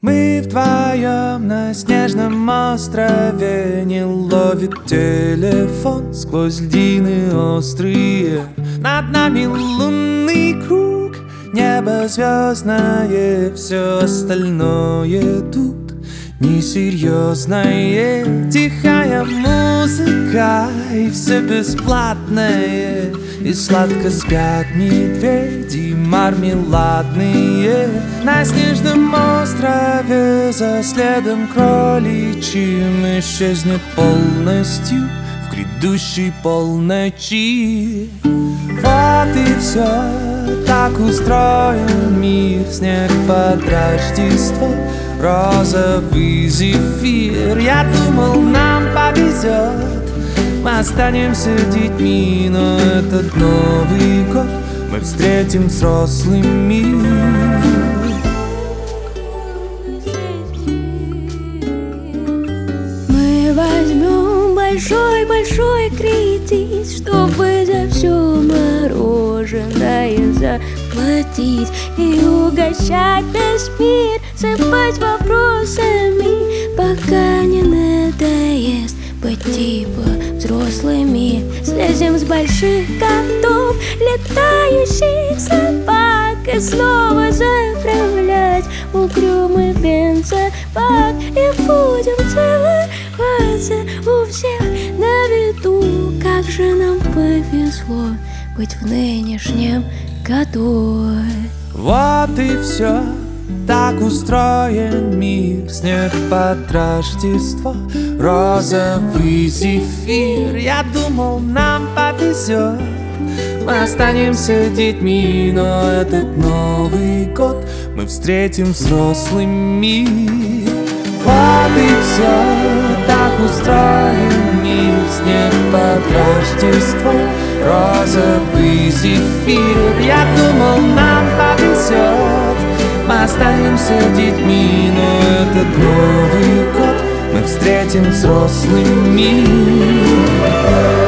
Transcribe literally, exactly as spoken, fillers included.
Мы вдвоем на снежном острове. Не ловит телефон сквозь льдины острые. Над нами лунный круг, небо звездное. Все остальное тут несерьезное. Тихая музыка и все бесплатное. И сладко спят медведи мармеладные. На снежном острове за следом кроличьим исчезнет полностью в грядущей полночи. Вот и все, так устроен мир. Снег под Рождество, розовый зефир. Я думал, нам повезет, мы останемся детьми, но этот Новый год мы встретим взрослым мир. Мы возьмем большой-большой кредит, чтобы за все мороженое заплатить и угощать весь мир, сыпать вопросами, пока не надоест быть типа взрослыми. Слезем с больших котов летающих собак и снова заправлять угрюмый бензобак. И будем целоваться у всех на виду. Как же нам повезло быть в нынешнем году. Вот и все, так устроен мир. Снег под Рождество, розовый зефир. Я думал, нам повезет, мы останемся детьми, но этот Новый год мы встретим взрослый мир. Вот и все, так устроен мир. Снег под Рождество, розовый зефир. Я думал, нам повезет, мы останемся детьми, но этот Новый год мы встретим взрослый мир.